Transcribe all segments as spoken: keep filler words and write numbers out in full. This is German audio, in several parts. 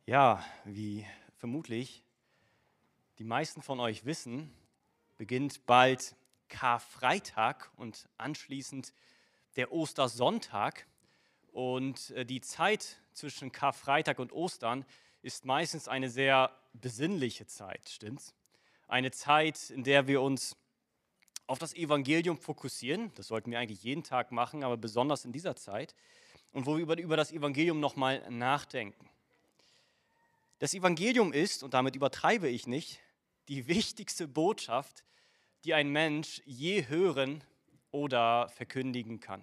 Ja, wie vermutlich die meisten von euch wissen, beginnt bald Karfreitag und anschließend der Ostersonntag. Und äh, die Zeit zwischen Karfreitag und Ostern ist meistens eine sehr besinnliche Zeit, stimmt's? Eine Zeit, in der wir uns auf das Evangelium fokussieren. Das sollten wir eigentlich jeden Tag machen, aber besonders in dieser Zeit. Und wo wir über, über das Evangelium nochmal nachdenken. Das Evangelium ist, und damit übertreibe ich nicht, die wichtigste Botschaft, die ein Mensch je hören oder verkündigen kann.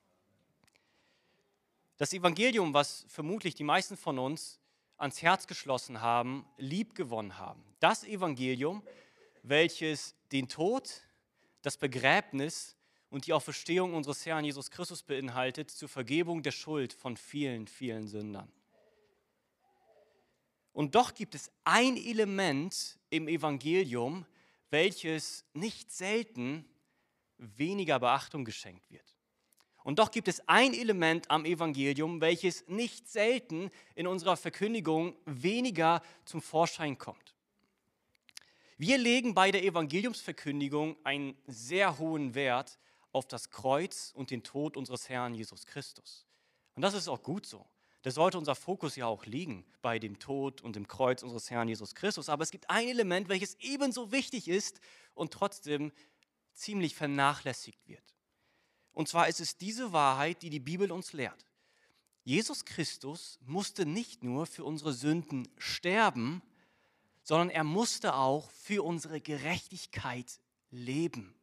Das Evangelium, was vermutlich die meisten von uns ans Herz geschlossen haben, liebgewonnen haben. Das Evangelium, welches den Tod, das Begräbnis und die Auferstehung unseres Herrn Jesus Christus beinhaltet, zur Vergebung der Schuld von vielen, vielen Sündern. Und doch gibt es ein Element im Evangelium, welches nicht selten weniger Beachtung geschenkt wird. Und doch gibt es ein Element am Evangelium, welches nicht selten in unserer Verkündigung weniger zum Vorschein kommt. Wir legen bei der Evangeliumsverkündigung einen sehr hohen Wert auf das Kreuz und den Tod unseres Herrn Jesus Christus. Und das ist auch gut so. Das sollte unser Fokus ja auch liegen bei dem Tod und dem Kreuz unseres Herrn Jesus Christus. Aber es gibt ein Element, welches ebenso wichtig ist und trotzdem ziemlich vernachlässigt wird. Und zwar ist es diese Wahrheit, die die Bibel uns lehrt. Jesus Christus musste nicht nur für unsere Sünden sterben, sondern er musste auch für unsere Gerechtigkeit leben.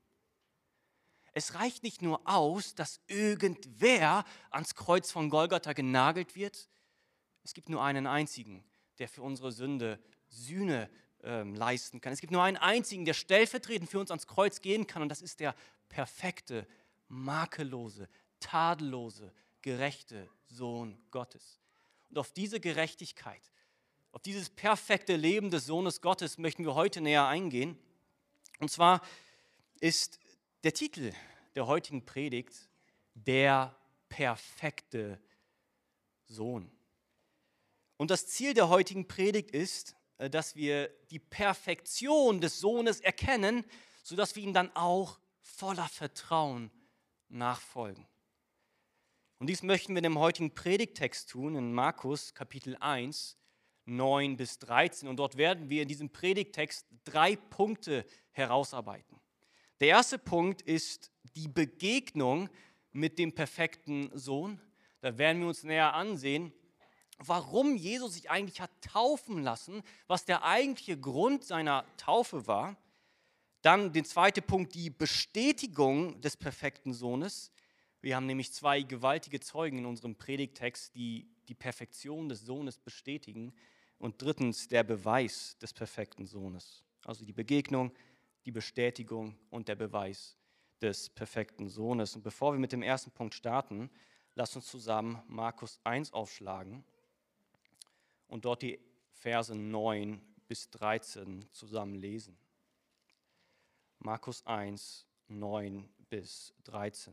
Es reicht nicht nur aus, dass irgendwer ans Kreuz von Golgatha genagelt wird. Es gibt nur einen einzigen, der für unsere Sünde Sühne äh, leisten kann. Es gibt nur einen einzigen, der stellvertretend für uns ans Kreuz gehen kann. Und das ist der perfekte, makellose, tadellose, gerechte Sohn Gottes. Und auf diese Gerechtigkeit, auf dieses perfekte Leben des Sohnes Gottes möchten wir heute näher eingehen. Und zwar ist der Titel der heutigen Predigt der perfekte Sohn. Und das Ziel der heutigen Predigt ist, dass wir die Perfektion des Sohnes erkennen, sodass wir ihm dann auch voller Vertrauen nachfolgen. Und dies möchten wir in dem heutigen Predigttext tun, in Markus Kapitel eins, neun bis dreizehn. Und dort werden wir in diesem Predigttext drei Punkte herausarbeiten. Der erste Punkt ist die Begegnung mit dem perfekten Sohn. Da werden wir uns näher ansehen, warum Jesus sich eigentlich hat taufen lassen, was der eigentliche Grund seiner Taufe war. Dann den zweiten Punkt, die Bestätigung des perfekten Sohnes. Wir haben nämlich zwei gewaltige Zeugen in unserem Predigttext, die die Perfektion des Sohnes bestätigen. Und drittens der Beweis des perfekten Sohnes. Also die Begegnung, die Bestätigung und der Beweis des perfekten Sohnes. Und bevor wir mit dem ersten Punkt starten, lasst uns zusammen Markus eins aufschlagen und dort die Verse neun bis dreizehn zusammen lesen. Markus eins, neun bis dreizehn.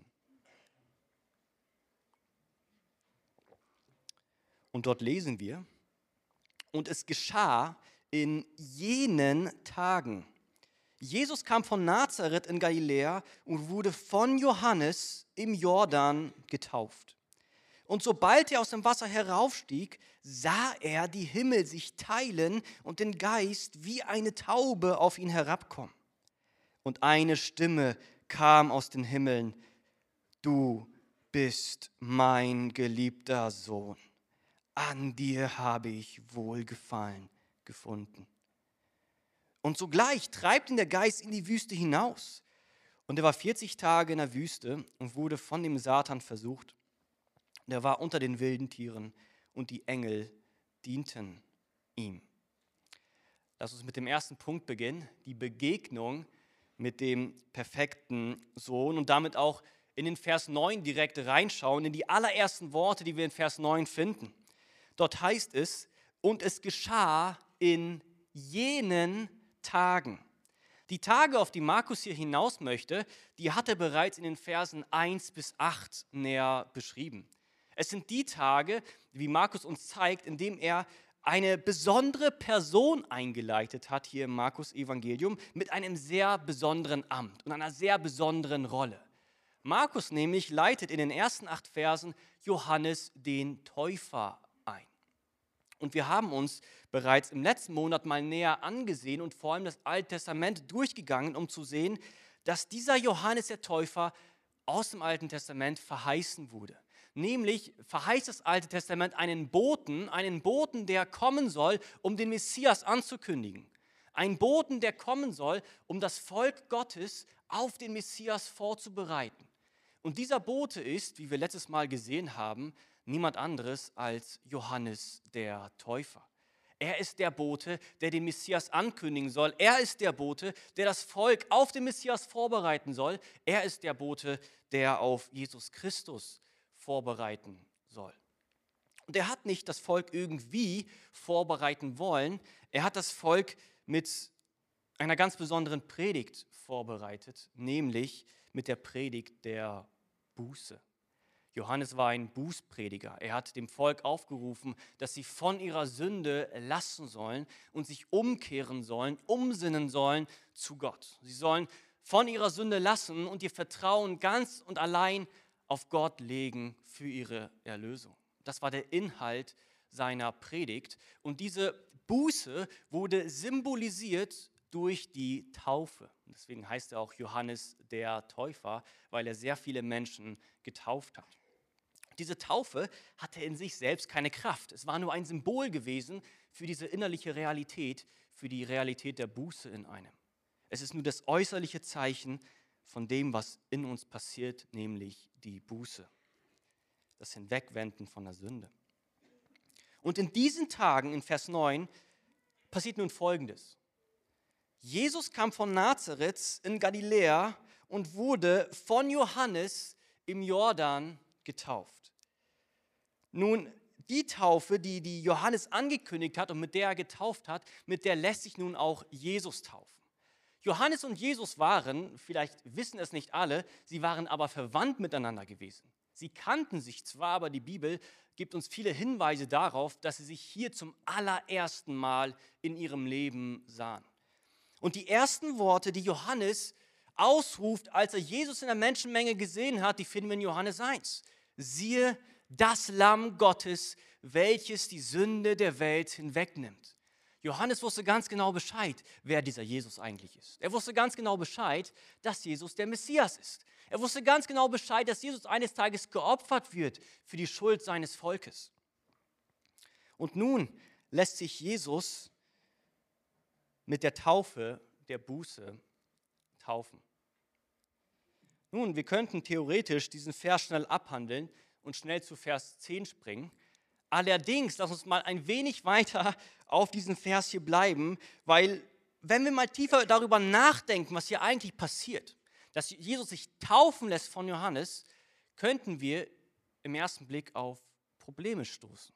Und dort lesen wir: Und es geschah in jenen Tagen. Jesus kam von Nazareth in Galiläa und wurde von Johannes im Jordan getauft. Und sobald er aus dem Wasser heraufstieg, sah er die Himmel sich teilen und den Geist wie eine Taube auf ihn herabkommen. Und eine Stimme kam aus den Himmeln: Du bist mein geliebter Sohn. An dir habe ich Wohlgefallen gefunden. Und sogleich treibt ihn der Geist in die Wüste hinaus. Und er war vierzig Tage in der Wüste und wurde von dem Satan versucht. Und er war unter den wilden Tieren und die Engel dienten ihm. Lass uns mit dem ersten Punkt beginnen, die Begegnung mit dem perfekten Sohn und damit auch in den Vers neun direkt reinschauen, in die allerersten Worte, die wir in Vers neun finden. Dort heißt es: Und es geschah in jenen Tagen. Die Tage, auf die Markus hier hinaus möchte, die hat er bereits in den Versen eins bis acht näher beschrieben. Es sind die Tage, wie Markus uns zeigt, in dem er eine besondere Person eingeleitet hat hier im Markus-Evangelium mit einem sehr besonderen Amt und einer sehr besonderen Rolle. Markus nämlich leitet in den ersten acht Versen Johannes den Täufer ein. Und wir haben uns bereits im letzten Monat mal näher angesehen und vor allem das Alte Testament durchgegangen, um zu sehen, dass dieser Johannes der Täufer aus dem Alten Testament verheißen wurde. Nämlich verheißt das Alte Testament einen Boten, einen Boten, der kommen soll, um den Messias anzukündigen. Ein Boten, der kommen soll, um das Volk Gottes auf den Messias vorzubereiten. Und dieser Bote ist, wie wir letztes Mal gesehen haben, niemand anderes als Johannes der Täufer. Er ist der Bote, der den Messias ankündigen soll. Er ist der Bote, der das Volk auf den Messias vorbereiten soll. Er ist der Bote, der auf Jesus Christus vorbereiten soll. Und er hat nicht das Volk irgendwie vorbereiten wollen. Er hat das Volk mit einer ganz besonderen Predigt vorbereitet, nämlich mit der Predigt der Buße. Johannes war ein Bußprediger. Er hat dem Volk aufgerufen, dass sie von ihrer Sünde lassen sollen und sich umkehren sollen, umsinnen sollen zu Gott. Sie sollen von ihrer Sünde lassen und ihr Vertrauen ganz und allein auf Gott legen für ihre Erlösung. Das war der Inhalt seiner Predigt. Und diese Buße wurde symbolisiert durch die Taufe. Deswegen heißt er auch Johannes der Täufer, weil er sehr viele Menschen getauft hat. Diese Taufe hatte in sich selbst keine Kraft. Es war nur ein Symbol gewesen für diese innerliche Realität, für die Realität der Buße in einem. Es ist nur das äußerliche Zeichen von dem, was in uns passiert, nämlich die Buße, das Hinwegwenden von der Sünde. Und in diesen Tagen, in Vers neun, passiert nun Folgendes. Jesus kam von Nazareth in Galiläa und wurde von Johannes im Jordan getauft. Nun, die Taufe, die, die Johannes angekündigt hat und mit der er getauft hat, mit der lässt sich nun auch Jesus taufen. Johannes und Jesus waren, vielleicht wissen es nicht alle, sie waren aber verwandt miteinander gewesen. Sie kannten sich zwar, aber die Bibel gibt uns viele Hinweise darauf, dass sie sich hier zum allerersten Mal in ihrem Leben sahen. Und die ersten Worte, die Johannes ausruft, als er Jesus in der Menschenmenge gesehen hat, die finden wir in Johannes eins. Siehe, das Lamm Gottes, welches die Sünde der Welt hinwegnimmt. Johannes wusste ganz genau Bescheid, wer dieser Jesus eigentlich ist. Er wusste ganz genau Bescheid, dass Jesus der Messias ist. Er wusste ganz genau Bescheid, dass Jesus eines Tages geopfert wird für die Schuld seines Volkes. Und nun lässt sich Jesus mit der Taufe der Buße taufen. Nun, wir könnten theoretisch diesen Vers schnell abhandeln und schnell zu Vers zehn springen. Allerdings, lass uns mal ein wenig weiter auf diesen Vers hier bleiben, weil wenn wir mal tiefer darüber nachdenken, was hier eigentlich passiert, dass Jesus sich taufen lässt von Johannes, könnten wir im ersten Blick auf Probleme stoßen.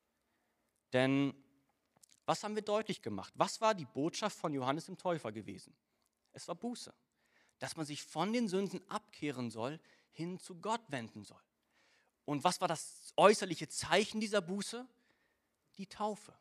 Denn was haben wir deutlich gemacht? Was war die Botschaft von Johannes dem Täufer gewesen? Es war Buße, dass man sich von den Sünden abkehren soll, hin zu Gott wenden soll. Und was war das äußerliche Zeichen dieser Buße? Die Taufe.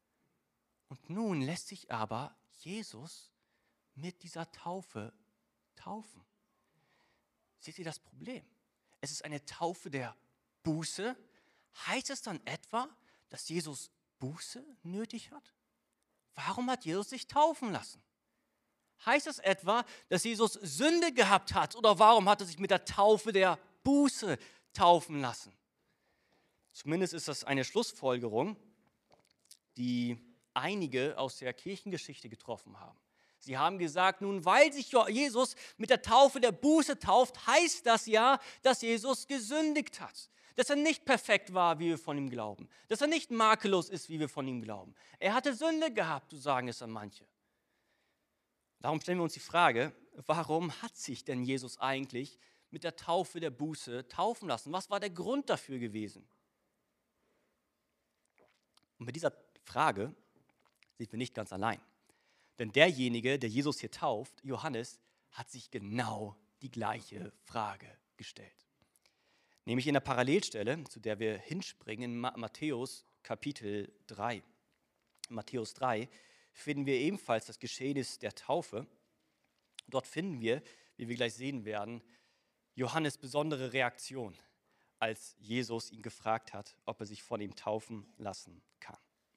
Und nun lässt sich aber Jesus mit dieser Taufe taufen. Seht ihr das Problem? Es ist eine Taufe der Buße. Heißt es dann etwa, dass Jesus Buße nötig hat? Warum hat Jesus sich taufen lassen? Heißt es etwa, dass Jesus Sünde gehabt hat? Oder warum hat er sich mit der Taufe der Buße taufen lassen? Zumindest ist das eine Schlussfolgerung, die einige aus der Kirchengeschichte getroffen haben. Sie haben gesagt, nun, weil sich Jesus mit der Taufe der Buße tauft, heißt das ja, dass Jesus gesündigt hat. Dass er nicht perfekt war, wie wir von ihm glauben. Dass er nicht makellos ist, wie wir von ihm glauben. Er hatte Sünde gehabt, so sagen es dann manche. Darum stellen wir uns die Frage, warum hat sich denn Jesus eigentlich mit der Taufe der Buße taufen lassen? Was war der Grund dafür gewesen? Und mit dieser Frage sind wir nicht ganz allein. Denn derjenige, der Jesus hier tauft, Johannes, hat sich genau die gleiche Frage gestellt. Nämlich in der Parallelstelle, zu der wir hinspringen, in Matthäus Kapitel drei. In Matthäus drei finden wir ebenfalls das Geschehnis der Taufe. Dort finden wir, wie wir gleich sehen werden, Johannes' besondere Reaktion, als Jesus ihn gefragt hat, ob er sich von ihm taufen lassen kann.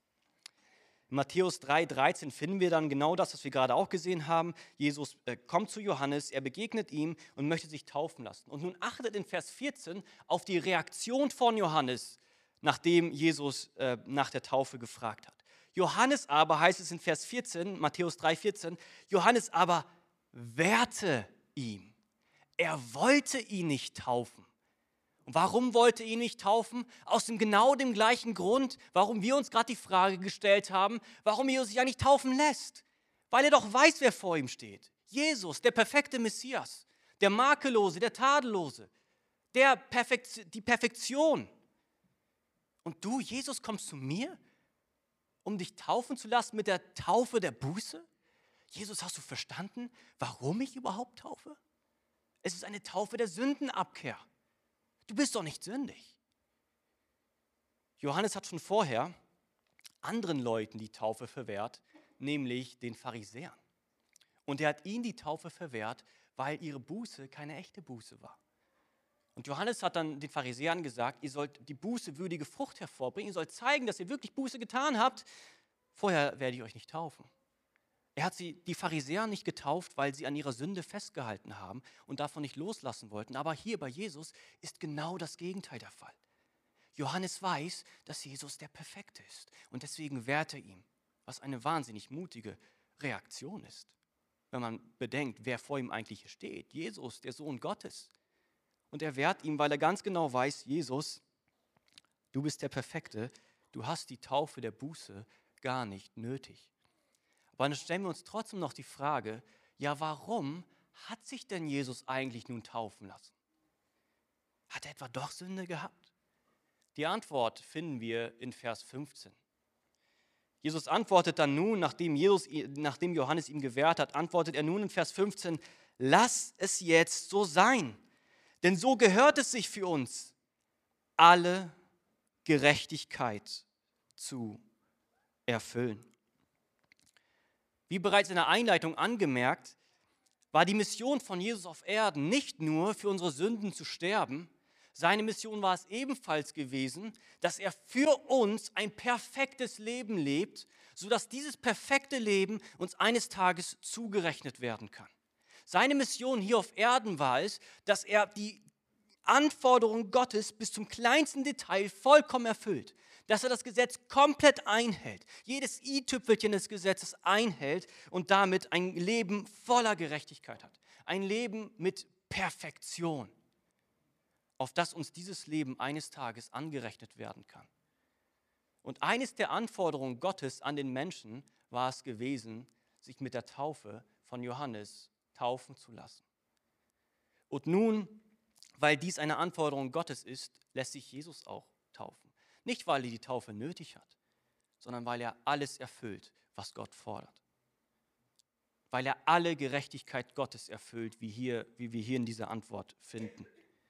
In Matthäus drei dreizehn finden wir dann genau das, was wir gerade auch gesehen haben. Jesus äh, kommt zu Johannes, er begegnet ihm und möchte sich taufen lassen. Und nun achtet in Vers vierzehn auf die Reaktion von Johannes, nachdem Jesus äh, nach der Taufe gefragt hat. Johannes aber, heißt es in Vers vierzehn, Matthäus drei vierzehn, Johannes aber wehrte ihm. Er wollte ihn nicht taufen. Und warum wollte er ihn nicht taufen? Aus dem genau dem gleichen Grund, warum wir uns gerade die Frage gestellt haben, warum Jesus sich ja nicht taufen lässt. Weil er doch weiß, wer vor ihm steht. Jesus, der perfekte Messias, der Makellose, der Tadellose, der Perfekt, die Perfektion. Und du, Jesus, kommst zu mir, um dich taufen zu lassen mit der Taufe der Buße? Jesus, hast du verstanden, warum ich überhaupt taufe? Es ist eine Taufe der Sündenabkehr. Du bist doch nicht sündig. Johannes hat schon vorher anderen Leuten die Taufe verwehrt, nämlich den Pharisäern. Und er hat ihnen die Taufe verwehrt, weil ihre Buße keine echte Buße war. Und Johannes hat dann den Pharisäern gesagt, ihr sollt die bußewürdige Frucht hervorbringen, ihr sollt zeigen, dass ihr wirklich Buße getan habt, vorher werde ich euch nicht taufen. Er hat sie, die Pharisäer nicht getauft, weil sie an ihrer Sünde festgehalten haben und davon nicht loslassen wollten. Aber hier bei Jesus ist genau das Gegenteil der Fall. Johannes weiß, dass Jesus der Perfekte ist und deswegen wehrt er ihm, was eine wahnsinnig mutige Reaktion ist, wenn man bedenkt, wer vor ihm eigentlich hier steht. Jesus, der Sohn Gottes. Und er wehrt ihm, weil er ganz genau weiß, Jesus, du bist der Perfekte, du hast die Taufe der Buße gar nicht nötig. Aber dann stellen wir uns trotzdem noch die Frage, ja, warum hat sich denn Jesus eigentlich nun taufen lassen? Hat er etwa doch Sünde gehabt? Die Antwort finden wir in Vers fünfzehn. Jesus antwortet dann nun, nachdem, Jesus, nachdem Johannes ihm gewährt hat, antwortet er nun in Vers fünfzehn, lass es jetzt so sein, denn so gehört es sich für uns, alle Gerechtigkeit zu erfüllen. Wie bereits in der Einleitung angemerkt, war die Mission von Jesus auf Erden nicht nur für unsere Sünden zu sterben, seine Mission war es ebenfalls gewesen, dass er für uns ein perfektes Leben lebt, sodass dieses perfekte Leben uns eines Tages zugerechnet werden kann. Seine Mission hier auf Erden war es, dass er die Anforderungen Gottes bis zum kleinsten Detail vollkommen erfüllt. Dass er das Gesetz komplett einhält, jedes i-Tüpfelchen des Gesetzes einhält und damit ein Leben voller Gerechtigkeit hat. Ein Leben mit Perfektion, auf das uns dieses Leben eines Tages angerechnet werden kann. Und eines der Anforderungen Gottes an den Menschen war es gewesen, sich mit der Taufe von Johannes taufen zu lassen. Und nun, weil dies eine Anforderung Gottes ist, lässt sich Jesus auch taufen. Nicht, weil er die Taufe nötig hat, sondern weil er alles erfüllt, was Gott fordert. Weil er alle Gerechtigkeit Gottes erfüllt, wie, hier, wie wir hier in dieser Antwort finden.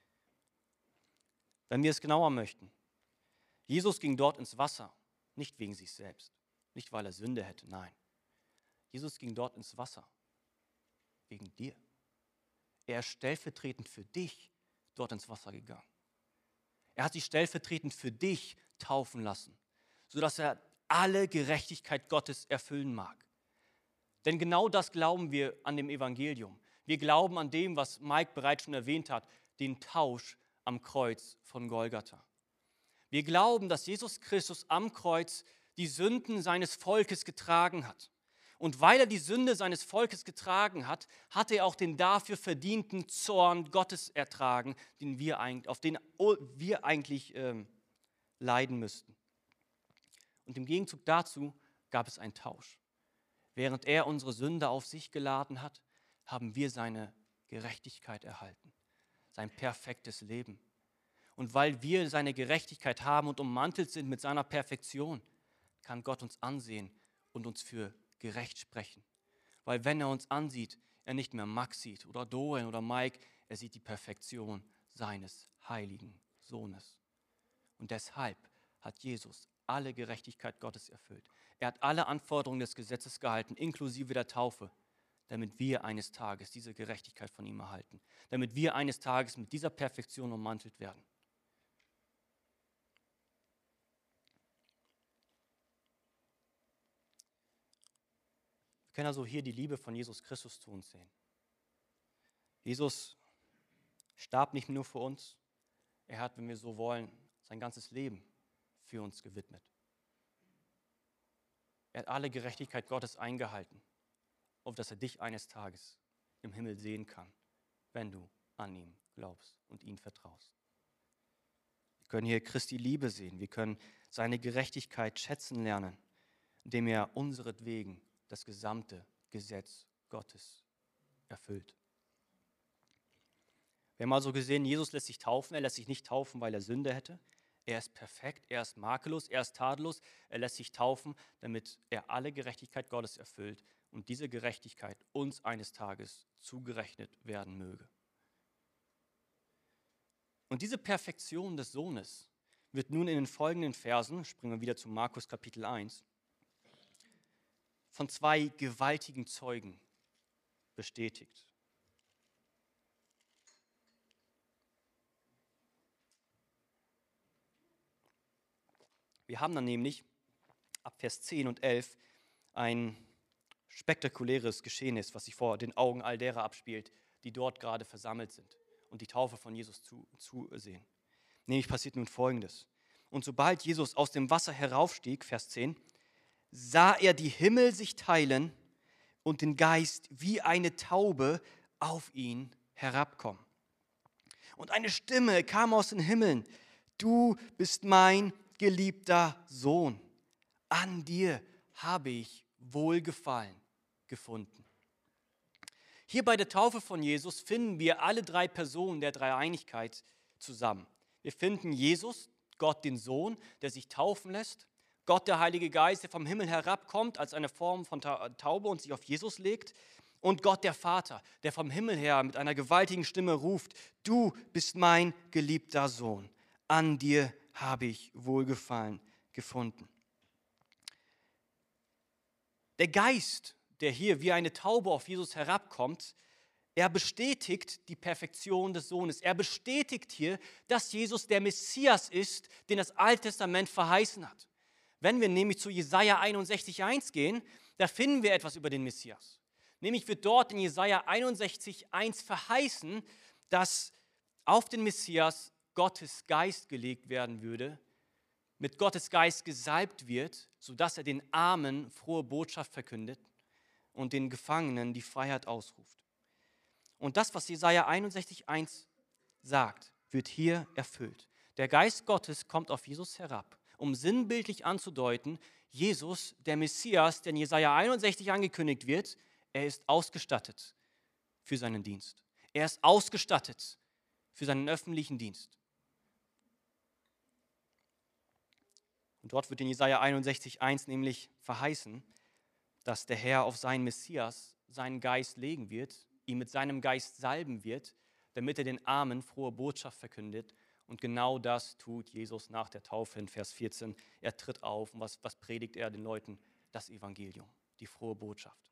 Wenn wir es genauer möchten, Jesus ging dort ins Wasser, nicht wegen sich selbst, nicht weil er Sünde hätte, nein. Jesus ging dort ins Wasser, wegen dir. Er ist stellvertretend für dich dort ins Wasser gegangen. Er hat sich stellvertretend für dich taufen lassen, sodass er alle Gerechtigkeit Gottes erfüllen mag. Denn genau das glauben wir an dem Evangelium. Wir glauben an dem, was Mike bereits schon erwähnt hat, den Tausch am Kreuz von Golgatha. Wir glauben, dass Jesus Christus am Kreuz die Sünden seines Volkes getragen hat. Und weil er die Sünde seines Volkes getragen hat, hat er auch den dafür verdienten Zorn Gottes ertragen, den wir, auf den wir eigentlich ähm, leiden müssten. Und im Gegenzug dazu gab es einen Tausch. Während er unsere Sünde auf sich geladen hat, haben wir seine Gerechtigkeit erhalten, sein perfektes Leben. Und weil wir seine Gerechtigkeit haben und ummantelt sind mit seiner Perfektion, kann Gott uns ansehen und uns für gerecht sprechen. Weil wenn er uns ansieht, er nicht mehr Max sieht oder Dorian oder Mike, er sieht die Perfektion seines heiligen Sohnes. Und deshalb hat Jesus alle Gerechtigkeit Gottes erfüllt. Er hat alle Anforderungen des Gesetzes gehalten, inklusive der Taufe, damit wir eines Tages diese Gerechtigkeit von ihm erhalten, damit wir eines Tages mit dieser Perfektion ummantelt werden. Wir können also hier die Liebe von Jesus Christus zu uns sehen. Jesus starb nicht nur für uns, er hat, wenn wir so wollen, sein ganzes Leben für uns gewidmet. Er hat alle Gerechtigkeit Gottes eingehalten, auf dass er dich eines Tages im Himmel sehen kann, wenn du an ihn glaubst und ihn vertraust. Wir können hier Christi Liebe sehen, wir können seine Gerechtigkeit schätzen lernen, indem er unseretwegen das gesamte Gesetz Gottes erfüllt. Wir haben also gesehen, Jesus lässt sich taufen, er lässt sich nicht taufen, weil er Sünde hätte. Er ist perfekt, er ist makellos, er ist tadellos, er lässt sich taufen, damit er alle Gerechtigkeit Gottes erfüllt und diese Gerechtigkeit uns eines Tages zugerechnet werden möge. Und diese Perfektion des Sohnes wird nun in den folgenden Versen, springen wir wieder zu Markus Kapitel eins, von zwei gewaltigen Zeugen bestätigt. Wir haben dann nämlich ab Vers zehn und elf ein spektakuläres Geschehnis, was sich vor den Augen all derer abspielt, die dort gerade versammelt sind und die Taufe von Jesus zu, zusehen. Nämlich passiert nun Folgendes. Und sobald Jesus aus dem Wasser heraufstieg, Vers zehn, sah er die Himmel sich teilen und den Geist wie eine Taube auf ihn herabkommen. Und eine Stimme kam aus den Himmeln: Du bist mein geliebter Sohn, an dir habe ich Wohlgefallen gefunden. Hier bei der Taufe von Jesus finden wir alle drei Personen der Dreieinigkeit zusammen. Wir finden Jesus, Gott den Sohn, der sich taufen lässt, Gott der Heilige Geist, der vom Himmel herabkommt als eine Form von Taube und sich auf Jesus legt, und Gott der Vater, der vom Himmel her mit einer gewaltigen Stimme ruft: Du bist mein geliebter Sohn, an dir habe ich Wohlgefallen gefunden. Der Geist, der hier wie eine Taube auf Jesus herabkommt, er bestätigt die Perfektion des Sohnes. Er bestätigt hier, dass Jesus der Messias ist, den das Alte Testament verheißen hat. Wenn wir nämlich zu Jesaja einundsechzig eins gehen, da finden wir etwas über den Messias. Nämlich wird dort in Jesaja einundsechzig eins verheißen, dass auf den Messias Gottes Geist gelegt werden würde, mit Gottes Geist gesalbt wird, sodass er den Armen frohe Botschaft verkündet und den Gefangenen die Freiheit ausruft. Und das, was Jesaja einundsechzig eins sagt, wird hier erfüllt. Der Geist Gottes kommt auf Jesus herab, um sinnbildlich anzudeuten, Jesus, der Messias, der in Jesaja einundsechzig angekündigt wird, er ist ausgestattet für seinen Dienst. Er ist ausgestattet für seinen öffentlichen Dienst. Und dort wird in Jesaja einundsechzig eins nämlich verheißen, dass der Herr auf seinen Messias seinen Geist legen wird, ihn mit seinem Geist salben wird, damit er den Armen frohe Botschaft verkündet. Und genau das tut Jesus nach der Taufe in Vers vierzehn. Er tritt auf und was, was predigt er den Leuten? Das Evangelium, die frohe Botschaft.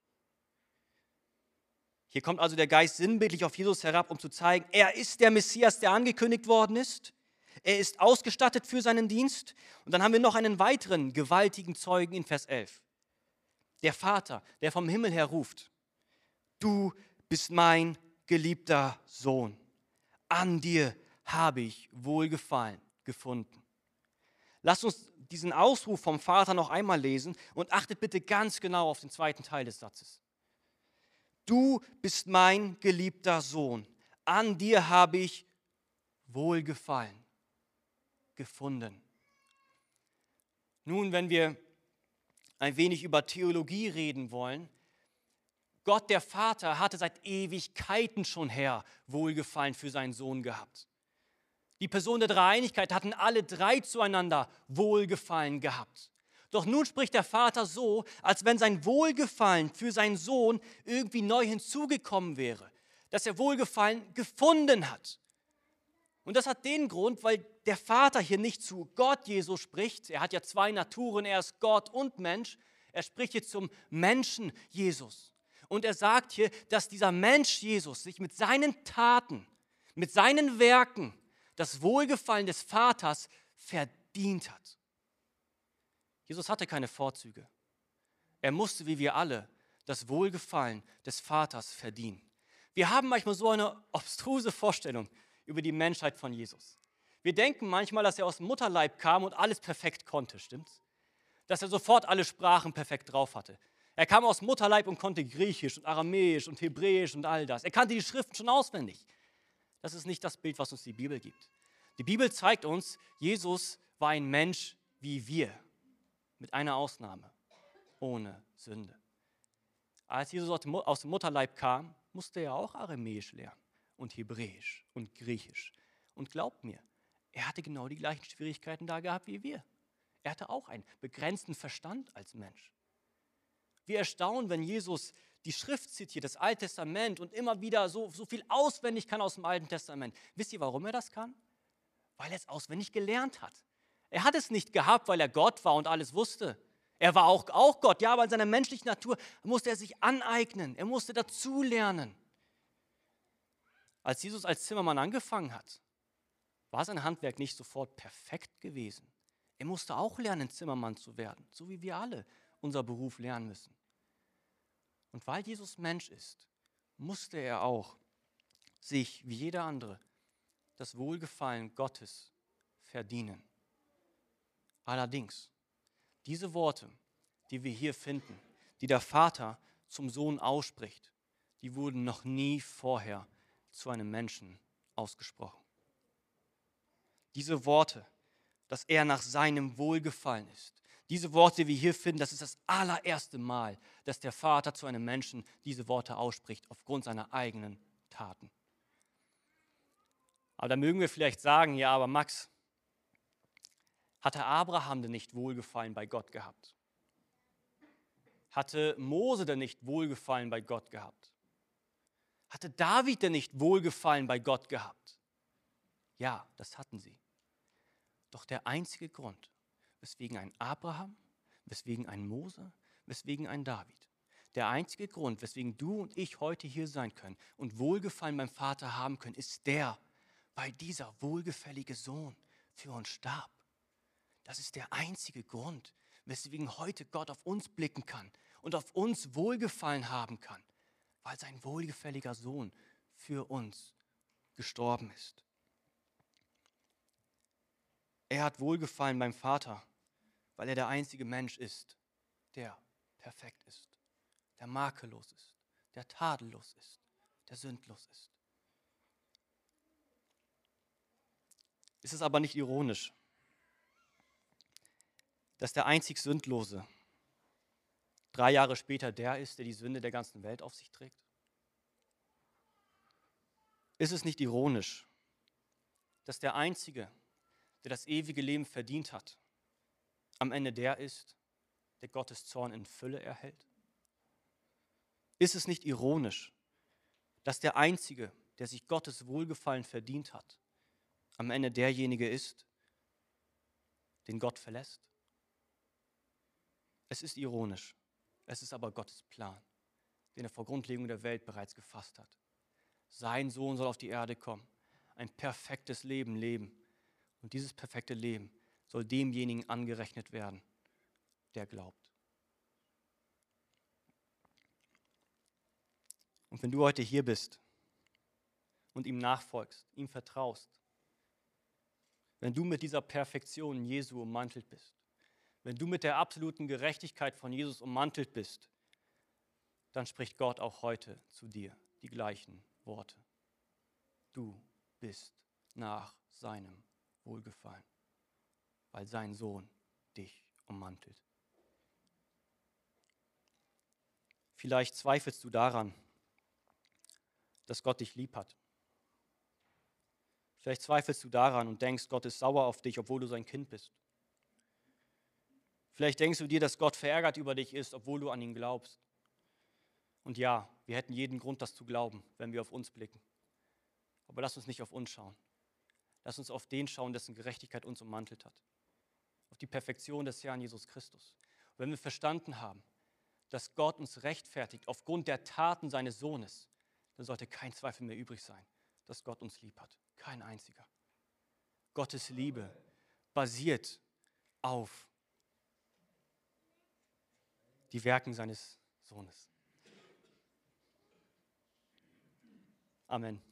Hier kommt also der Geist sinnbildlich auf Jesus herab, um zu zeigen, er ist der Messias, der angekündigt worden ist. Er ist ausgestattet für seinen Dienst. Und dann haben wir noch einen weiteren gewaltigen Zeugen in Vers elf. Der Vater, der vom Himmel her ruft: Du bist mein geliebter Sohn. An dir habe ich Wohlgefallen gefunden. Lasst uns diesen Ausruf vom Vater noch einmal lesen und achtet bitte ganz genau auf den zweiten Teil des Satzes. Du bist mein geliebter Sohn. An dir habe ich Wohlgefallen gefunden. Nun, wenn wir ein wenig über Theologie reden wollen, Gott der Vater hatte seit Ewigkeiten schon her Wohlgefallen für seinen Sohn gehabt. Die Personen der Dreieinigkeit hatten alle drei zueinander Wohlgefallen gehabt. Doch nun spricht der Vater so, als wenn sein Wohlgefallen für seinen Sohn irgendwie neu hinzugekommen wäre, dass er Wohlgefallen gefunden hat. Und das hat den Grund, weil der Vater hier nicht zu Gott Jesus spricht. Er hat ja zwei Naturen, er ist Gott und Mensch. Er spricht hier zum Menschen Jesus. Und er sagt hier, dass dieser Mensch Jesus sich mit seinen Taten, mit seinen Werken das Wohlgefallen des Vaters verdient hat. Jesus hatte keine Vorzüge. Er musste, wie wir alle, das Wohlgefallen des Vaters verdienen. Wir haben manchmal so eine obstruse Vorstellung über die Menschheit von Jesus. Wir denken manchmal, dass er aus dem Mutterleib kam und alles perfekt konnte, stimmt's? Dass er sofort alle Sprachen perfekt drauf hatte. Er kam aus dem Mutterleib und konnte Griechisch und Aramäisch und Hebräisch und all das. Er kannte die Schriften schon auswendig. Das ist nicht das Bild, was uns die Bibel gibt. Die Bibel zeigt uns, Jesus war ein Mensch wie wir, mit einer Ausnahme, ohne Sünde. Als Jesus aus dem Mutterleib kam, musste er auch Aramäisch lernen und Hebräisch und Griechisch. Und glaubt mir, er hatte genau die gleichen Schwierigkeiten da gehabt wie wir. Er hatte auch einen begrenzten Verstand als Mensch. Wir erstaunen, wenn Jesus die Schrift zitiert, das Alte Testament und immer wieder so, so viel auswendig kann aus dem Alten Testament. Wisst ihr, warum er das kann? Weil er es auswendig gelernt hat. Er hat es nicht gehabt, weil er Gott war und alles wusste. Er war auch, auch Gott, ja, aber in seiner menschlichen Natur musste er sich aneignen. Er musste dazulernen. Als Jesus als Zimmermann angefangen hat, war sein Handwerk nicht sofort perfekt gewesen. Er musste auch lernen, Zimmermann zu werden, so wie wir alle unser Beruf lernen müssen. Und weil Jesus Mensch ist, musste er auch sich, wie jeder andere, das Wohlgefallen Gottes verdienen. Allerdings, diese Worte, die wir hier finden, die der Vater zum Sohn ausspricht, die wurden noch nie vorher zu einem Menschen ausgesprochen. Diese Worte, dass er nach seinem Wohlgefallen ist, diese Worte, die wir hier finden, das ist das allererste Mal, dass der Vater zu einem Menschen diese Worte ausspricht, aufgrund seiner eigenen Taten. Aber da mögen wir vielleicht sagen, ja, aber Max, hatte Abraham denn nicht Wohlgefallen bei Gott gehabt? Hatte Mose denn nicht Wohlgefallen bei Gott gehabt? Hatte David denn nicht Wohlgefallen bei Gott gehabt? Ja, das hatten sie. Doch der einzige Grund, weswegen ein Abraham, weswegen ein Mose, weswegen ein David, der einzige Grund, weswegen du und ich heute hier sein können und Wohlgefallen beim Vater haben können, ist der, weil dieser wohlgefällige Sohn für uns starb. Das ist der einzige Grund, weswegen heute Gott auf uns blicken kann und auf uns Wohlgefallen haben kann, weil sein wohlgefälliger Sohn für uns gestorben ist. Er hat Wohlgefallen beim Vater, weil er der einzige Mensch ist, der perfekt ist, der makellos ist, der tadellos ist, der sündlos ist. Ist es aber nicht ironisch, dass der einzig Sündlose drei Jahre später der ist, der die Sünde der ganzen Welt auf sich trägt? Ist es nicht ironisch, dass der Einzige, der das ewige Leben verdient hat, am Ende der ist, der Gottes Zorn in Fülle erhält? Ist es nicht ironisch, dass der Einzige, der sich Gottes Wohlgefallen verdient hat, am Ende derjenige ist, den Gott verlässt? Es ist ironisch, es ist aber Gottes Plan, den er vor Grundlegung der Welt bereits gefasst hat. Sein Sohn soll auf die Erde kommen, ein perfektes Leben leben. Und dieses perfekte Leben soll demjenigen angerechnet werden, der glaubt. Und wenn du heute hier bist und ihm nachfolgst, ihm vertraust, wenn du mit dieser Perfektion Jesu ummantelt bist, wenn du mit der absoluten Gerechtigkeit von Jesus ummantelt bist, dann spricht Gott auch heute zu dir die gleichen Worte. Du bist nach seinem Wohlgefallen, weil sein Sohn dich ummantelt. Vielleicht zweifelst du daran, dass Gott dich lieb hat. Vielleicht zweifelst du daran und denkst, Gott ist sauer auf dich, obwohl du sein Kind bist. Vielleicht denkst du dir, dass Gott verärgert über dich ist, obwohl du an ihn glaubst. Und ja, wir hätten jeden Grund, das zu glauben, wenn wir auf uns blicken. Aber lass uns nicht auf uns schauen. Lass uns auf den schauen, dessen Gerechtigkeit uns ummantelt hat. Auf die Perfektion des Herrn Jesus Christus. Und wenn wir verstanden haben, dass Gott uns rechtfertigt aufgrund der Taten seines Sohnes, dann sollte kein Zweifel mehr übrig sein, dass Gott uns lieb hat. Kein einziger. Gottes Liebe basiert auf die Werken seines Sohnes. Amen.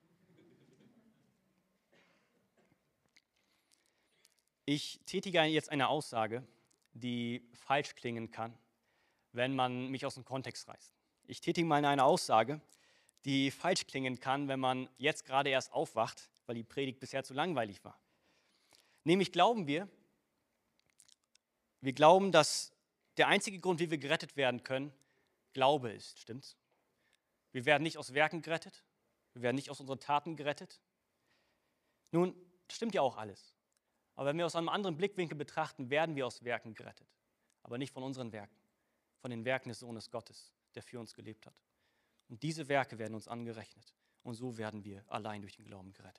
Ich tätige jetzt eine Aussage, die falsch klingen kann, wenn man mich aus dem Kontext reißt. Ich tätige mal eine Aussage, die falsch klingen kann, wenn man jetzt gerade erst aufwacht, weil die Predigt bisher zu langweilig war. Nämlich glauben wir, wir glauben, dass der einzige Grund, wie wir gerettet werden können, Glaube ist. Stimmt's? Wir werden nicht aus Werken gerettet, wir werden nicht aus unseren Taten gerettet. Nun, das stimmt ja auch alles. Aber wenn wir aus einem anderen Blickwinkel betrachten, werden wir aus Werken gerettet. Aber nicht von unseren Werken, von den Werken des Sohnes Gottes, der für uns gelebt hat. Und diese Werke werden uns angerechnet. Und so werden wir allein durch den Glauben gerettet.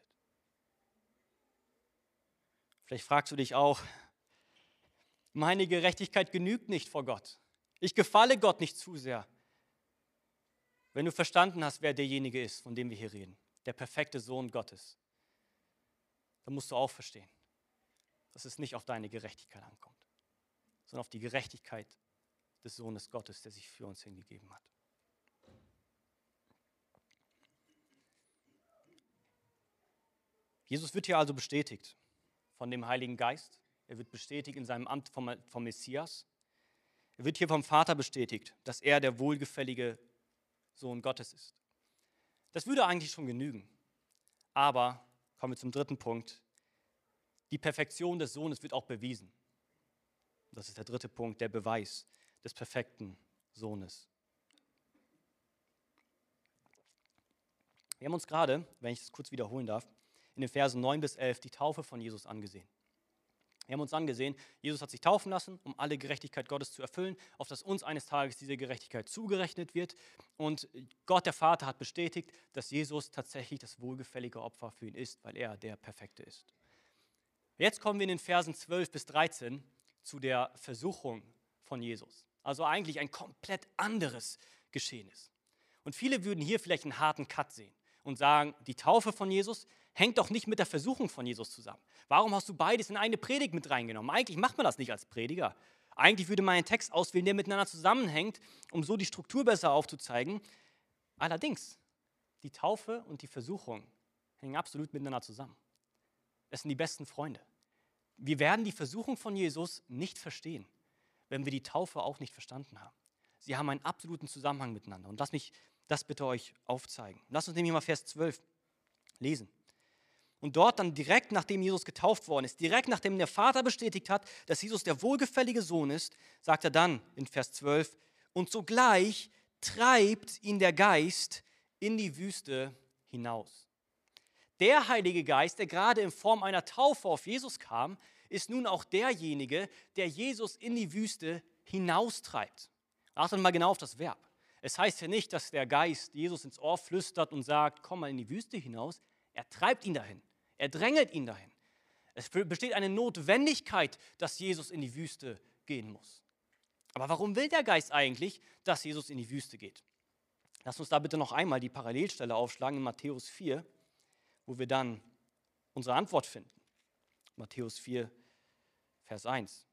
Vielleicht fragst du dich auch, meine Gerechtigkeit genügt nicht vor Gott. Ich gefalle Gott nicht zu sehr. Wenn du verstanden hast, wer derjenige ist, von dem wir hier reden, der perfekte Sohn Gottes, dann musst du auch verstehen, dass es nicht auf deine Gerechtigkeit ankommt, sondern auf die Gerechtigkeit des Sohnes Gottes, der sich für uns hingegeben hat. Jesus wird hier also bestätigt von dem Heiligen Geist. Er wird bestätigt in seinem Amt vom, vom Messias. Er wird hier vom Vater bestätigt, dass er der wohlgefällige Sohn Gottes ist. Das würde eigentlich schon genügen. Aber, kommen wir zum dritten Punkt, die Perfektion des Sohnes wird auch bewiesen. Das ist der dritte Punkt, der Beweis des perfekten Sohnes. Wir haben uns gerade, wenn ich es kurz wiederholen darf, in den Versen neun bis elf die Taufe von Jesus angesehen. Wir haben uns angesehen, Jesus hat sich taufen lassen, um alle Gerechtigkeit Gottes zu erfüllen, auf dass uns eines Tages diese Gerechtigkeit zugerechnet wird. Und Gott, der Vater, hat bestätigt, dass Jesus tatsächlich das wohlgefällige Opfer für ihn ist, weil er der Perfekte ist. Jetzt kommen wir in den Versen zwölf bis dreizehn zu der Versuchung von Jesus. Also eigentlich ein komplett anderes Geschehnis. Und viele würden hier vielleicht einen harten Cut sehen und sagen, die Taufe von Jesus hängt doch nicht mit der Versuchung von Jesus zusammen. Warum hast du beides in eine Predigt mit reingenommen? Eigentlich macht man das nicht als Prediger. Eigentlich würde man einen Text auswählen, der miteinander zusammenhängt, um so die Struktur besser aufzuzeigen. Allerdings, die Taufe und die Versuchung hängen absolut miteinander zusammen. Es sind die besten Freunde. Wir werden die Versuchung von Jesus nicht verstehen, wenn wir die Taufe auch nicht verstanden haben. Sie haben einen absoluten Zusammenhang miteinander. Und lasst mich das bitte euch aufzeigen. Lasst uns nämlich mal Vers zwölf lesen. Und dort dann direkt, nachdem Jesus getauft worden ist, direkt nachdem der Vater bestätigt hat, dass Jesus der wohlgefällige Sohn ist, sagt er dann in Vers zwölf, und sogleich treibt ihn der Geist in die Wüste hinaus. Der Heilige Geist, der gerade in Form einer Taufe auf Jesus kam, ist nun auch derjenige, der Jesus in die Wüste hinaustreibt. Achtet mal genau auf das Verb. Es heißt ja nicht, dass der Geist Jesus ins Ohr flüstert und sagt, komm mal in die Wüste hinaus. Er treibt ihn dahin. Er drängelt ihn dahin. Es besteht eine Notwendigkeit, dass Jesus in die Wüste gehen muss. Aber warum will der Geist eigentlich, dass Jesus in die Wüste geht? Lass uns da bitte noch einmal die Parallelstelle aufschlagen in Matthäus vier, wo wir dann unsere Antwort finden. Matthäus vier, Vers eins.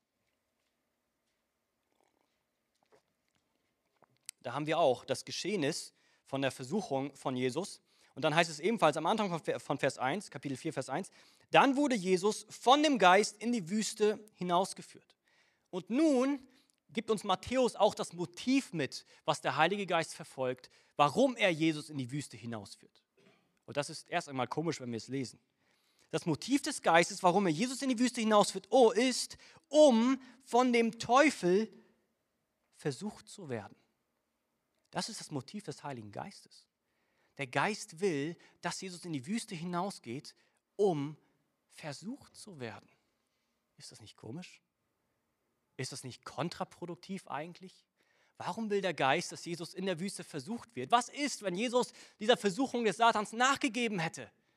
Da haben wir auch das Geschehnis von der Versuchung von Jesus. Und dann heißt es ebenfalls am Anfang von Vers eins, Kapitel vier, Vers eins, dann wurde Jesus von dem Geist in die Wüste hinausgeführt. Und nun gibt uns Matthäus auch das Motiv mit, was der Heilige Geist verfolgt, warum er Jesus in die Wüste hinausführt. Und das ist erst einmal komisch, wenn wir es lesen. Das Motiv des Geistes, warum er Jesus in die Wüste hinausführt, oh, ist, um von dem Teufel versucht zu werden. Das ist das Motiv des Heiligen Geistes. Der Geist will, dass Jesus in die Wüste hinausgeht, um versucht zu werden. Ist das nicht komisch? Ist das nicht kontraproduktiv eigentlich? Warum will der Geist, dass Jesus in der Wüste versucht wird? Was ist, wenn Jesus dieser Versuchung des Satans nachgegeben hätte?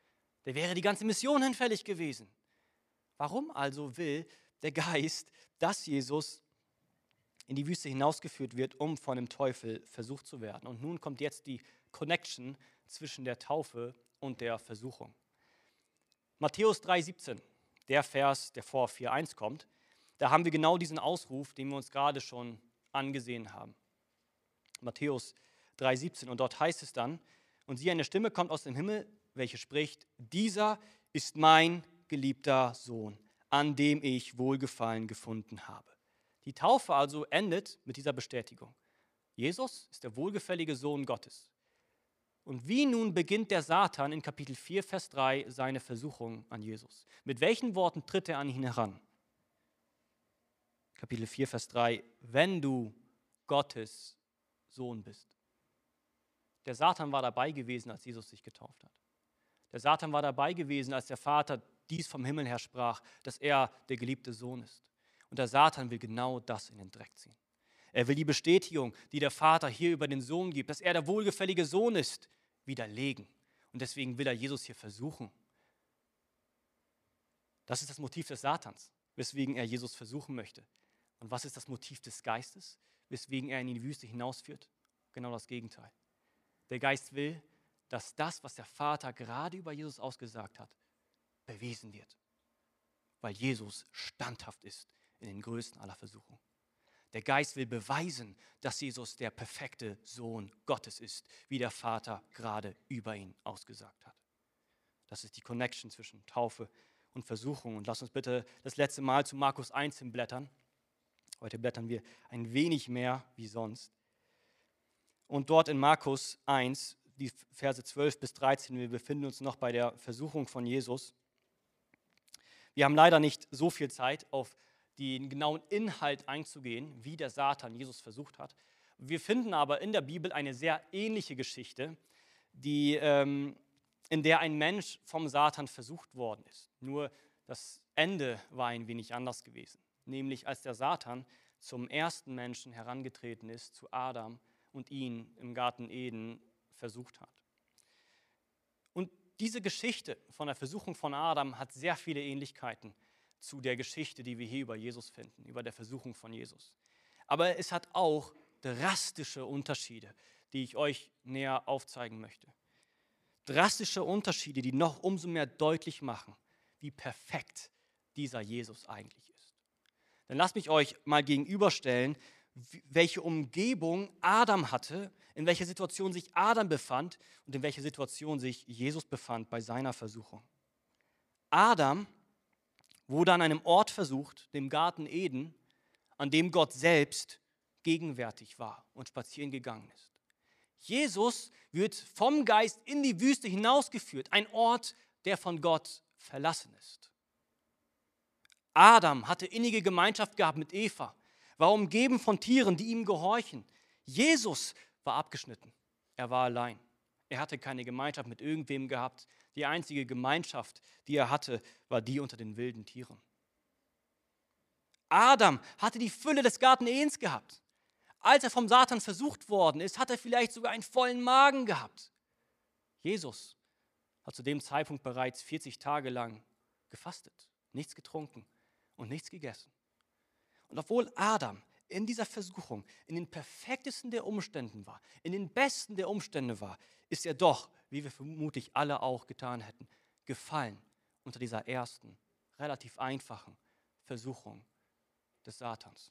Da wäre die ganze Mission hinfällig gewesen. Warum also will der Geist, dass Jesus in die Wüste hinausgeführt wird, um von dem Teufel versucht zu werden? Und nun kommt jetzt die Connection zwischen der Taufe und der Versuchung. Matthäus drei siebzehn, der Vers, der vor vier eins kommt, da haben wir genau diesen Ausruf, den wir uns gerade schon angesehen haben. Matthäus drei siebzehn, und dort heißt es dann, und siehe, eine Stimme kommt aus dem Himmel, welche spricht, dieser ist mein geliebter Sohn, an dem ich Wohlgefallen gefunden habe. Die Taufe also endet mit dieser Bestätigung. Jesus ist der wohlgefällige Sohn Gottes. Und wie nun beginnt der Satan in Kapitel vier, Vers drei seine Versuchung an Jesus? Mit welchen Worten tritt er an ihn heran? Kapitel vier, Vers drei, wenn du Gottes Sohn bist. Der Satan war dabei gewesen, als Jesus sich getauft hat. Der Satan war dabei gewesen, als der Vater dies vom Himmel her sprach, dass er der geliebte Sohn ist. Und der Satan will genau das in den Dreck ziehen. Er will die Bestätigung, die der Vater hier über den Sohn gibt, dass er der wohlgefällige Sohn ist, widerlegen. Und deswegen will er Jesus hier versuchen. Das ist das Motiv des Satans, weswegen er Jesus versuchen möchte. Und was ist das Motiv des Geistes, weswegen er ihn in die Wüste hinausführt? Genau das Gegenteil. Der Geist will, dass das, was der Vater gerade über Jesus ausgesagt hat, bewiesen wird. Weil Jesus standhaft ist in den größten aller Versuchungen. Der Geist will beweisen, dass Jesus der perfekte Sohn Gottes ist, wie der Vater gerade über ihn ausgesagt hat. Das ist die Connection zwischen Taufe und Versuchung. Und lass uns bitte das letzte Mal zu Markus eins hinblättern. Heute blättern wir ein wenig mehr wie sonst. Und dort in Markus eins, die Verse zwölf bis dreizehn, wir befinden uns noch bei der Versuchung von Jesus. Wir haben leider nicht so viel Zeit, auf den genauen Inhalt einzugehen, wie der Satan Jesus versucht hat. Wir finden aber in der Bibel eine sehr ähnliche Geschichte, die, ähm, in der ein Mensch vom Satan versucht worden ist. Nur das Ende war ein wenig anders gewesen. Nämlich als der Satan zum ersten Menschen herangetreten ist, zu Adam, und ihn im Garten Eden versucht hat. Und diese Geschichte von der Versuchung von Adam hat sehr viele Ähnlichkeiten zu der Geschichte, die wir hier über Jesus finden, über der Versuchung von Jesus. Aber es hat auch drastische Unterschiede, die ich euch näher aufzeigen möchte. Drastische Unterschiede, die noch umso mehr deutlich machen, wie perfekt dieser Jesus eigentlich ist. Dann lasst mich euch mal gegenüberstellen, welche Umgebung Adam hatte, in welcher Situation sich Adam befand und in welcher Situation sich Jesus befand bei seiner Versuchung. Adam wurde an einem Ort versucht, dem Garten Eden, an dem Gott selbst gegenwärtig war und spazieren gegangen ist. Jesus wird vom Geist in die Wüste hinausgeführt, ein Ort, der von Gott verlassen ist. Adam hatte innige Gemeinschaft gehabt mit Eva, war umgeben von Tieren, die ihm gehorchen. Jesus war abgeschnitten, er war allein. Er hatte keine Gemeinschaft mit irgendwem gehabt. Die einzige Gemeinschaft, die er hatte, war die unter den wilden Tieren. Adam hatte die Fülle des Garten Edens gehabt. Als er vom Satan versucht worden ist, hat er vielleicht sogar einen vollen Magen gehabt. Jesus hat zu dem Zeitpunkt bereits vierzig Tage lang gefastet, nichts getrunken und nichts gegessen. Und obwohl Adam in dieser Versuchung in den perfektesten der Umständen war, in den besten der Umstände war, ist er doch, wie wir vermutlich alle auch getan hätten, gefallen unter dieser ersten, relativ einfachen Versuchung des Satans.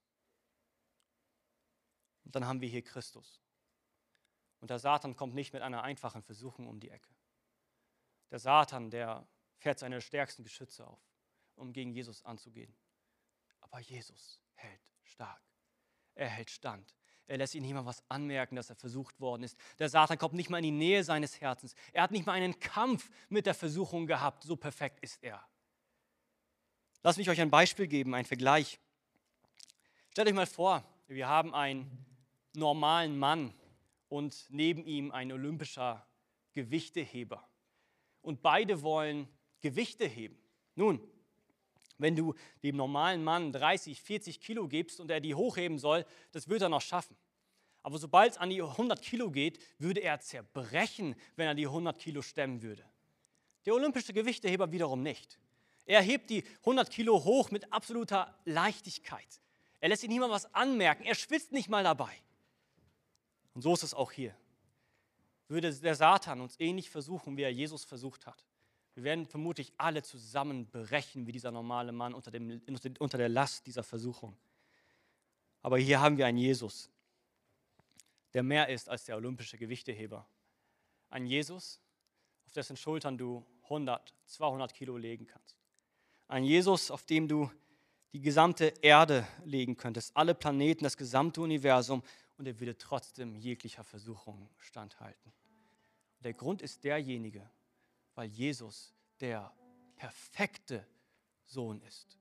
Und dann haben wir hier Christus. Und der Satan kommt nicht mit einer einfachen Versuchung um die Ecke. Der Satan, der fährt seine stärksten Geschütze auf, um gegen Jesus anzugehen. Aber Jesus hält stark. Er hält stand. Er lässt ihn nicht mal was anmerken, dass er versucht worden ist. Der Satan kommt nicht mal in die Nähe seines Herzens. Er hat nicht mal einen Kampf mit der Versuchung gehabt. So perfekt ist er. Lasst mich euch ein Beispiel geben, einen Vergleich. Stellt euch mal vor, wir haben einen normalen Mann und neben ihm ein olympischer Gewichteheber. Und beide wollen Gewichte heben. Nun, wenn du dem normalen Mann dreißig, vierzig Kilo gibst und er die hochheben soll, das wird er noch schaffen. Aber sobald es an die hundert Kilo geht, würde er zerbrechen, wenn er die hundert Kilo stemmen würde. Der olympische Gewichteheber wiederum nicht. Er hebt die hundert Kilo hoch mit absoluter Leichtigkeit. Er lässt sich niemand was anmerken. Er schwitzt nicht mal dabei. Und so ist es auch hier. Würde der Satan uns ähnlich versuchen, wie er Jesus versucht hat. Wir werden vermutlich alle zusammenbrechen, wie dieser normale Mann unter, dem, unter der Last dieser Versuchung. Aber hier haben wir einen Jesus, der mehr ist als der olympische Gewichteheber. Ein Jesus, auf dessen Schultern du hundert, zweihundert Kilo legen kannst. Ein Jesus, auf dem du die gesamte Erde legen könntest, alle Planeten, das gesamte Universum, und er würde trotzdem jeglicher Versuchung standhalten. Und der Grund ist derjenige, weil Jesus der perfekte Sohn ist,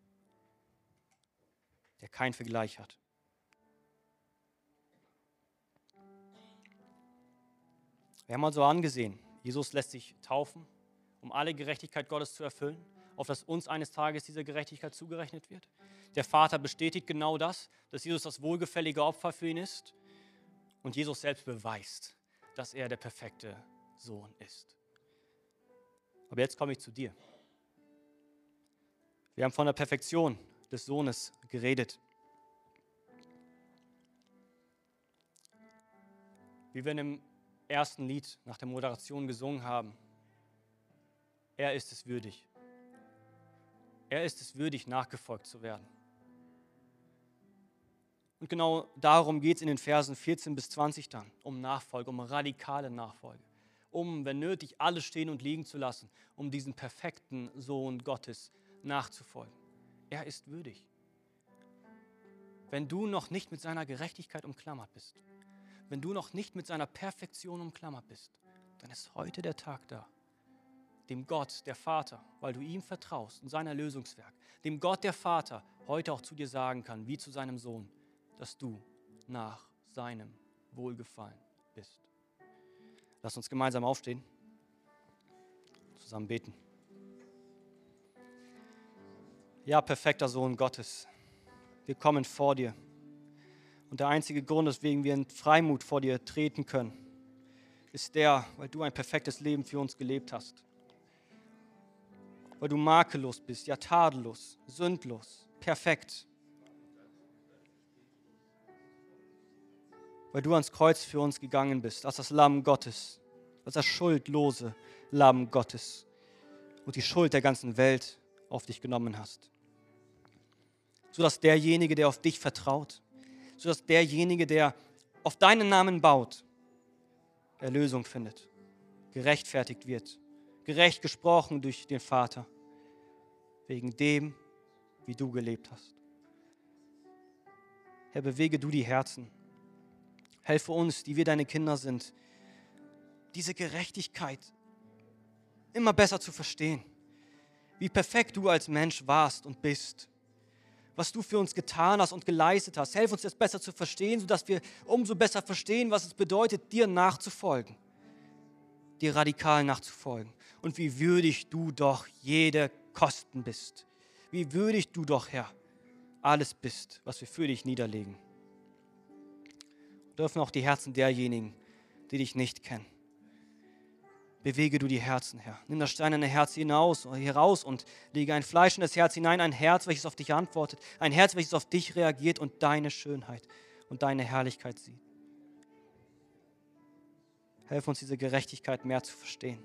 der keinen Vergleich hat. Wir haben also angesehen, Jesus lässt sich taufen, um alle Gerechtigkeit Gottes zu erfüllen, auf dass uns eines Tages diese Gerechtigkeit zugerechnet wird. Der Vater bestätigt genau das, dass Jesus das wohlgefällige Opfer für ihn ist. Und Jesus selbst beweist, dass er der perfekte Sohn ist. Aber jetzt komme ich zu dir. Wir haben von der Perfektion des Sohnes geredet. Wie wir in dem ersten Lied nach der Moderation gesungen haben. Er ist es würdig. Er ist es würdig, nachgefolgt zu werden. Und genau darum geht es in den Versen vierzehn bis zwanzig dann, um Nachfolge, um radikale Nachfolge. Um, wenn nötig, alles stehen und liegen zu lassen, um diesem perfekten Sohn Gottes nachzufolgen. Er ist würdig. Wenn du noch nicht mit seiner Gerechtigkeit umklammert bist, wenn du noch nicht mit seiner Perfektion umklammert bist, dann ist heute der Tag da, dem Gott, der Vater, weil du ihm vertraust und sein Erlösungswerk, dem Gott, der Vater, heute auch zu dir sagen kann, wie zu seinem Sohn, dass du nach seinem Wohlgefallen bist. Lass uns gemeinsam aufstehen, zusammen beten. Ja, perfekter Sohn Gottes, wir kommen vor dir. Und der einzige Grund, weswegen wir in Freimut vor dir treten können, ist der, weil du ein perfektes Leben für uns gelebt hast. Weil du makellos bist, ja tadellos, sündlos, perfekt. Weil du ans Kreuz für uns gegangen bist, als das Lamm Gottes, als das schuldlose Lamm Gottes und die Schuld der ganzen Welt auf dich genommen hast. Sodass derjenige, der auf dich vertraut, sodass derjenige, der auf deinen Namen baut, Erlösung findet, gerechtfertigt wird, gerecht gesprochen durch den Vater, wegen dem, wie du gelebt hast. Herr, bewege du die Herzen. Helfe uns, die wir deine Kinder sind, diese Gerechtigkeit immer besser zu verstehen. Wie perfekt du als Mensch warst und bist. Was du für uns getan hast und geleistet hast. Helf uns das besser zu verstehen, sodass wir umso besser verstehen, was es bedeutet, dir nachzufolgen. Dir radikal nachzufolgen. Und wie würdig du doch jede Kosten bist. Wie würdig du doch, Herr, alles bist, was wir für dich niederlegen. Dürfen auch die Herzen derjenigen, die dich nicht kennen. Bewege du die Herzen, Herr. Nimm das steinerne Herz hinaus, heraus und lege ein fleischendes Herz hinein, ein Herz, welches auf dich antwortet, ein Herz, welches auf dich reagiert und deine Schönheit und deine Herrlichkeit sieht. Helf uns, diese Gerechtigkeit mehr zu verstehen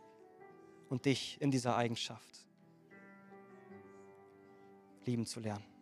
und dich in dieser Eigenschaft lieben zu lernen.